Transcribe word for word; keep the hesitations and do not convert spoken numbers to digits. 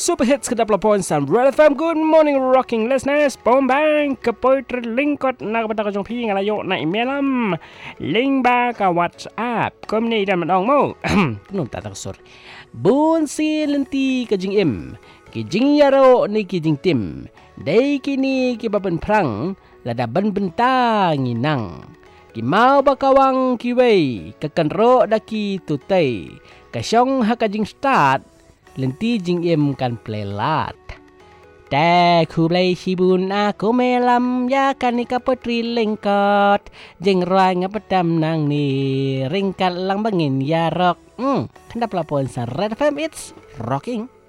Super Hits ke dua puluh poin sembilan Red F M. Good morning rocking listeners. Bombang ke poitri lingkot nak kepada kajong pi ngalayo na email link ba ka WhatsApp kom ni dan madong mo. Nun tak taksur. Bun si lenti kajing im. Kijing yaro ni kijing tim. Dai kini ki baben prang lada ben bentang inang. Ki mau bakawang kiwei kekenro daki tutai. Kasyong hakajing start lenti jing im kan plelat. Te ku play shibun aku melam ya kan ni kapotri lengkot. Jeng roy ngapadam nang ni ringkat lang bangin ya rock. Hmm, kendap lapon sa Red F M, it's rocking.